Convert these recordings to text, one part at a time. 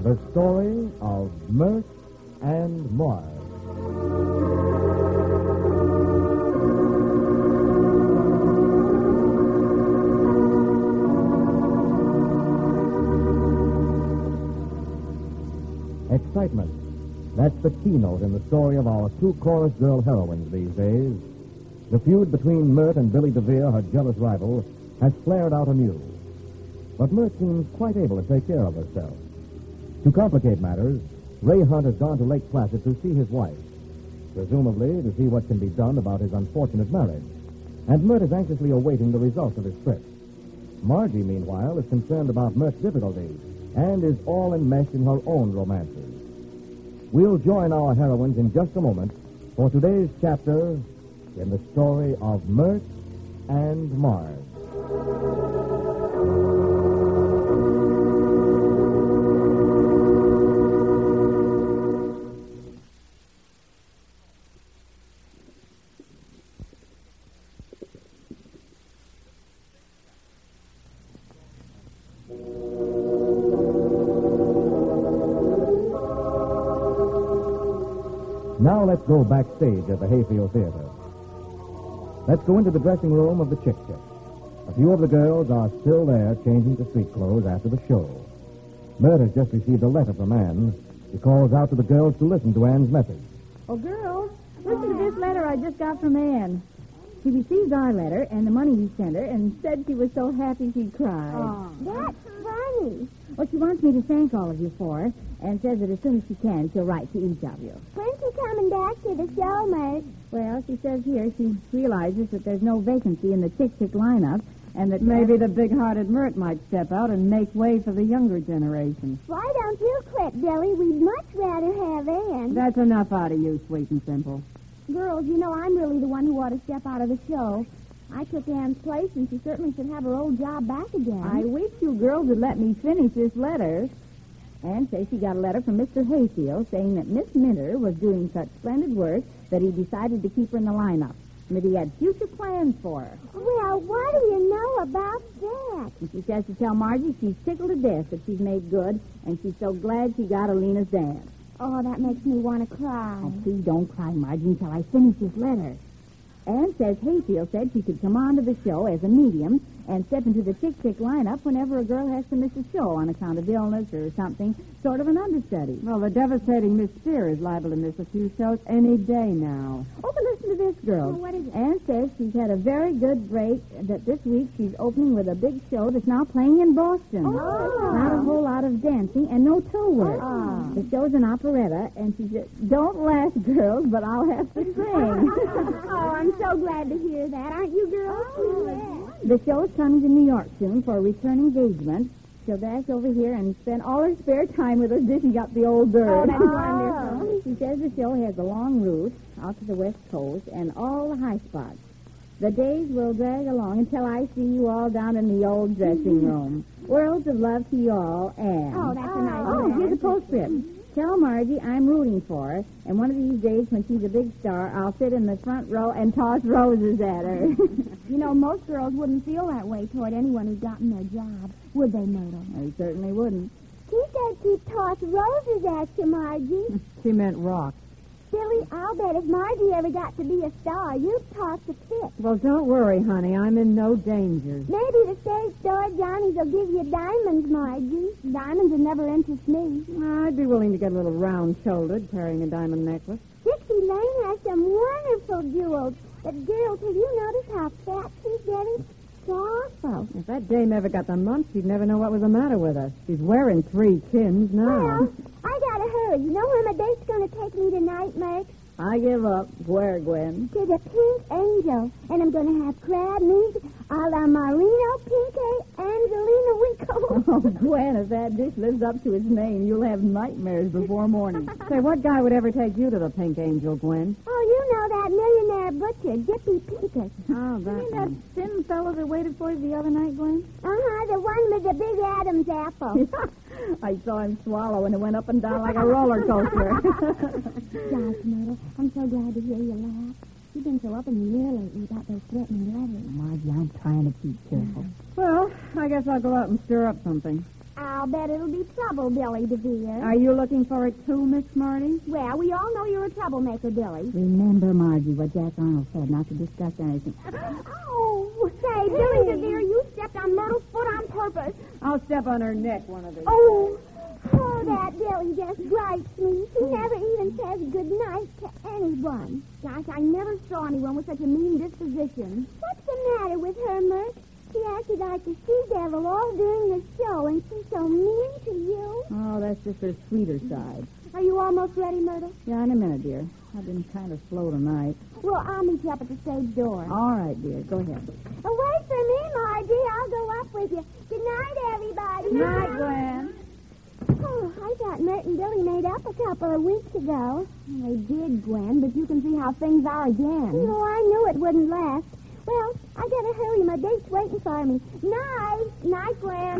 The story of Mert and Mars. Excitement. That's the keynote in the story of our two chorus girl heroines these days. The feud between Mert and Billy DeVere, her jealous rival, has flared out anew. But Mert seems quite able to take care of herself. To complicate matters, Ray Hunt has gone to Lake Placid to see his wife, presumably to see what can be done about his unfortunate marriage. And Mert is anxiously awaiting the results of his trip. Margie, meanwhile, is concerned about Mert's difficulties and is all enmeshed in her own romances. We'll join our heroines in just a moment for today's chapter in the story of Mert and Mars. Now let's go backstage at the Hayfield Theater. Let's go into the dressing room of the Chick Chick. A few of the girls are still there changing to street clothes after the show. Mert has just received a letter from Anne. He calls out to the girls to listen to Anne's message. Oh, girls, listen to this letter I just got from Anne. She received our letter and the money we sent her and said she was so happy she cried. Oh, that's funny. Well, she wants me to thank all of you for her and says that as soon as she can, she'll write to each of you. When's she coming back to the show, Mert? Well, she says here she realizes that there's no vacancy in the Chick Chick lineup and that maybe the big-hearted Mert might step out and make way for the younger generation. Why don't you quit, Billy? We'd much rather have Anne. That's enough out of you, sweet and simple. Girls, you know I'm really the one who ought to step out of the show. I took Anne's place, and she certainly should have her old job back again. I wish you girls would let me finish this letter. Anne says she got a letter from Mr. Hayfield saying that Miss Minter was doing such splendid work that he decided to keep her in the lineup, and that he had future plans for her. Well, what do you know about that? And she says to tell Margie she's tickled to death that she's made good, and she's so glad she got Alina's dance. Oh, that makes me want to cry. Oh, please don't cry, Margie, until I finish this letter. Anne says Hayfield said she could come on to the show as a medium and step into the Chick Chick lineup whenever a girl has to miss a show on account of illness or something, sort of an understudy. Well, the devastating Miss Spear is liable to miss a few shows any day now. Oh, but listen to this, girl. Well, what is it? Anne says she's had a very good break, that this week she's opening with a big show that's now playing in Boston. Oh. Not a whole lot of dancing and no toe work. Oh. The show's an operetta, and she said, don't laugh, girls, but I'll have to sing. Oh, I'm so glad to hear that. Aren't you girls? Oh, the show is coming to New York soon for a return engagement. She'll dash over here and spend all her spare time with us dishing up the old bird. Oh, that's wonderful. She says the show has a long route out to the West Coast and all the high spots. The days will drag along until I see you all down in the old dressing room. Worlds of love to you all, Anne. Oh, that's a nice Oh, letter. here's a postscript. Tell Margie I'm rooting for her, and one of these days when she's a big star, I'll sit in the front row and toss roses at her. You know, most girls wouldn't feel that way toward anyone who's gotten their job, would they, Myrtle? I certainly wouldn't. She said she'd toss roses at you, Margie. She meant rock. Billy, I'll bet if Margie ever got to be a star, you'd toss a fit. Well, don't worry, honey. I'm in no danger. Maybe the stage store Johnny's will give you diamonds, Margie. Diamonds would never interest me. I'd be willing to get a little round-shouldered carrying a diamond necklace. Dixie Lane has some wonderful jewels. But, girls, have you noticed how fat she's getting? It's awful. If that dame ever got the mumps, she'd never know what was the matter with her. She's wearing 3 Kims now. Well, I gotta hurry. You know where my date's gonna take me tonight, Mert? I give up. Where, Gwen? To the Pink Angel. And I'm gonna have crab meat a la Marino Pinque Angelina Wico. Oh, Gwen, if that dish lives up to its name, you'll have nightmares before morning. Say, what guy would ever take you to the Pink Angel, Gwen? Oh, you know that millionaire butcher, Dippy Pincus. Oh, You mean that thin fellow that waited for you the other night, Gwen? Uh-huh, the one with the big Adam's apple. I saw him swallow, and it went up and down like a roller coaster. Gosh, Myrtle, I'm so glad to hear you laugh. You've been so up in the air lately about those threatening letters. Margie, I'm trying to keep careful. Well, I guess I'll go out and stir up something. I'll bet it'll be trouble, Billy DeVere. Are you looking for it too, Miss Marty? Well, we all know you're a troublemaker, Billy. Remember, Margie, what Jack Arnold said, not to discuss anything. Oh, say, Billy DeVere, you stepped on Myrtle's foot on purpose. I'll step on her neck one of these. Oh, that Billy just gripes me. He never even says good night to anyone. Gosh, I never saw anyone with such a mean disposition. What's the matter with her, Mert? She acted like the she-devil all during the show, and she's so mean to you. Oh, that's just her sweeter side. Are you almost ready, Myrtle? Yeah, in a minute, dear. I've been kind of slow tonight. Well, I'll meet you up at the stage door. All right, dear. Go ahead. Wait for me, Margie. I'll go up with you. Good night, everybody. Good night, Gwen. Oh, I thought Mert and Billy made up a couple of weeks ago. They did, Gwen, but you can see how things are again. Oh, I knew it wouldn't last. Well, I gotta hurry. My date's waiting for me. Night. Night, Gwen.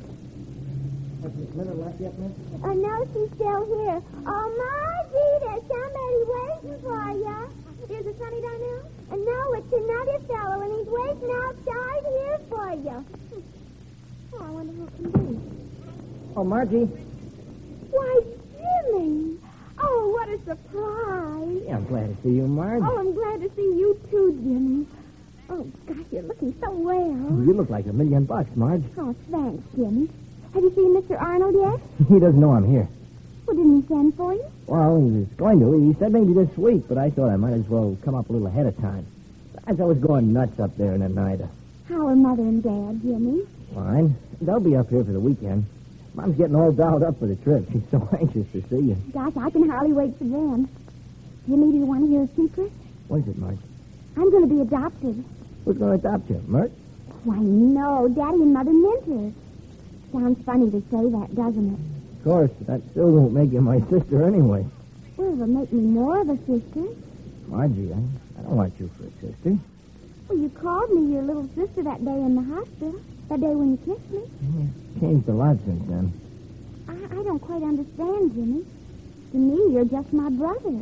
Has Miss Miller left yet, miss? Oh, no, she's still here. Oh, Margie, there's somebody waiting for you. Is it Sonny Darnell? No, it's another fellow, and he's waiting outside here for you. Oh, I wonder who it can be. Oh, Margie. Why, Jimmy. Oh, what a surprise. Yeah, I'm glad to see you, Marge. Oh, I'm glad to see you, too, Jimmy. Oh, gosh, you're looking so well. You look like $1,000,000, Marge. Oh, thanks, Jimmy. Have you seen Mr. Arnold yet? He doesn't know I'm here. Well, didn't he send for you? Well, he was going to. He said maybe this week, but I thought I might as well come up a little ahead of time. As I was going nuts up there in Oneida. How are Mother and Dad, Jimmy? Fine. They'll be up here for the weekend. Mom's getting all dialed up for the trip. She's so anxious to see you. Gosh, I can hardly wait for them. Jimmy, do you want to hear a secret? What is it, Marge? I'm going to be adopted. Who's going to adopt you, Mert? Why, no, Daddy and Mother meant it. Sounds funny to say that, doesn't it? Of course, but that still won't make you my sister anyway. Well, it'll make me more of a sister. Margie, I don't want you for a sister. Well, you called me your little sister that day in the hospital. That day when you kissed me. Changed a lot since then. I don't quite understand, Jimmy. To me, you're just my brother.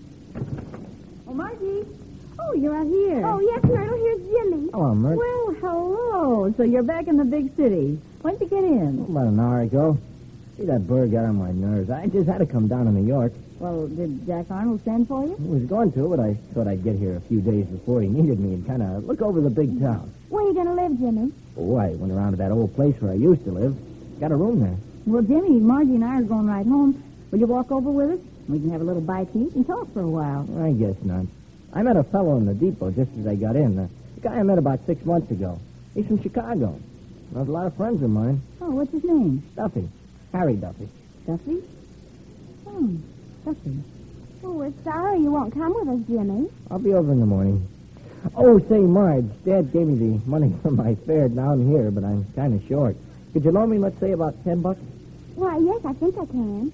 Oh, Margie. Oh, you're out here. Oh, yes, Myrtle, here's Jimmy. Hello, Mert. Well, hello. So you're back in the big city. When'd you get in? About an hour ago. See, that bird got on my nerves. I just had to come down to New York. Well, did Jack Arnold send for you? He was going to, but I thought I'd get here a few days before he needed me and kind of look over the big town. Where are you going to live, Jimmy? Oh, I went around to that old place where I used to live. Got a room there. Well, Jimmy, Margie and I are going right home. Will you walk over with us? We can have a little bite to eat and talk for a while. I guess not. I met a fellow in the depot just as I got in. The guy I met about 6 months ago. He's from Chicago. There's a lot of friends of mine. Oh, what's his name? Duffy. Harry Duffy. Duffy? Oh, Duffy. Oh, we're sorry you won't come with us, Jimmy. I'll be over in the morning. Oh, say, Marge, Dad gave me the money for my fare down here, but I'm kind of short. Could you loan me, let's say, about $10? Why, yes, I think I can.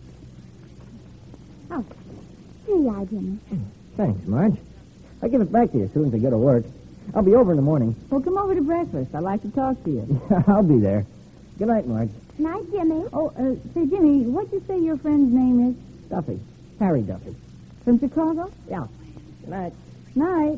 Oh, here you are, Jimmy. Thanks, Marge. I'll give it back to you as soon as I get to work. I'll be over in the morning. Well, come over to breakfast. I'd like to talk to you. I'll be there. Good night, Marge. Night, Jimmy. Oh, say, Jimmy, what'd you say your friend's name is? Duffy. Harry Duffy. From Chicago? Yeah. Good night. Night.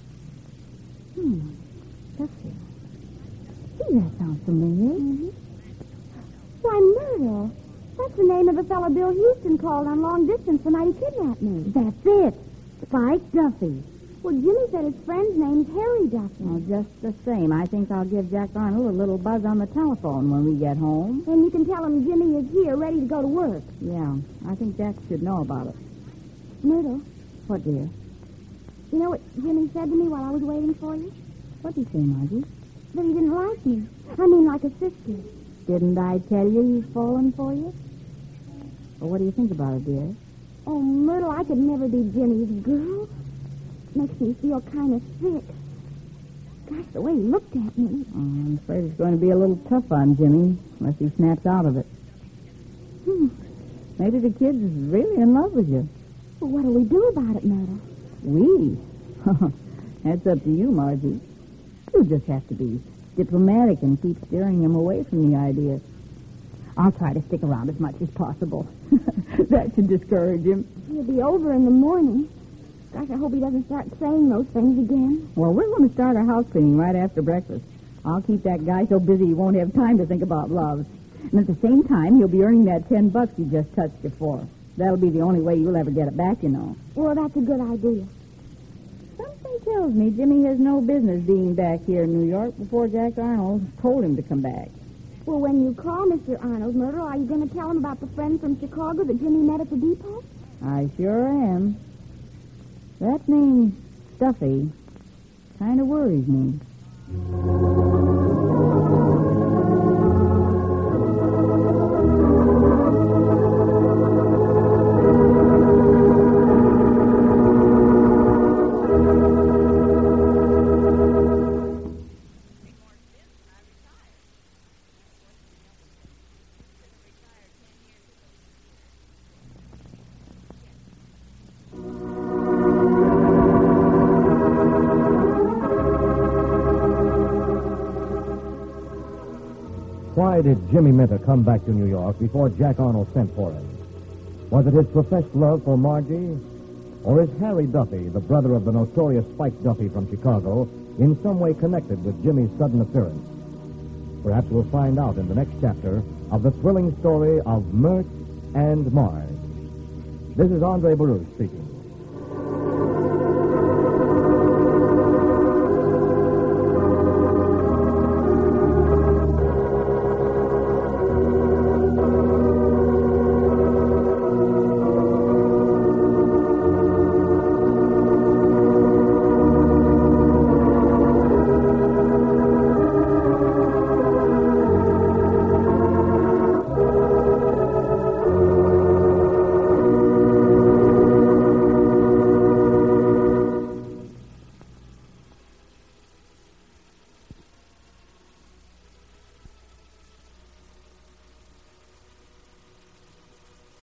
Duffy. Gee, that sounds familiar. Mm-hmm. Why, Myrtle, that's the name of the fellow Bill Houston called on long distance the night he kidnapped me. That's it. Spike Duffy. Well, Jimmy said his friend's name's Harry Duffy. Well, just the same, I think I'll give Jack Arnold a little buzz on the telephone when we get home. And you can tell him Jimmy is here, ready to go to work. Yeah, I think Jack should know about it. Myrtle, What, dear? you know what Jimmy said to me while I was waiting for you? What'd he say, Margie? That he didn't like me. I mean, like a sister. Didn't I tell you he's fallen for you? Well, what do you think about it, dear? Oh, Myrtle, I could never be Jimmy's girl. Makes me feel kind of sick. Gosh, the way he looked at me. Oh, I'm afraid it's going to be a little tough on Jimmy, unless he snaps out of it. Maybe the kid's really in love with you. Well, what'll we do about it, Myrtle? We? That's up to you, Margie. You just have to be diplomatic and keep steering him away from the idea. I'll try to stick around as much as possible. That should discourage him. He'll be over in the morning. Gosh, I hope he doesn't start saying those things again. Well, we're going to start our house cleaning right after breakfast. I'll keep that guy so busy he won't have time to think about love. And at the same time, you'll be earning that $10 you just touched you for. That'll be the only way you'll ever get it back, you know. Well, that's a good idea. Something tells me Jimmy has no business being back here in New York before Jack Arnold told him to come back. Well, when you call Mr. Arnold, Myrtle, are you going to tell him about the friend from Chicago that Jimmy met at the depot? I sure am. That name, Stuffy, kind of worries me. Why did Jimmy Minter come back to New York before Jack Arnold sent for him? Was it his professed love for Margie? Or is Harry Duffy, the brother of the notorious Spike Duffy from Chicago, in some way connected with Jimmy's sudden appearance? Perhaps we'll find out in the next chapter of the thrilling story of Mert and Marge. This is Andre Baruch speaking.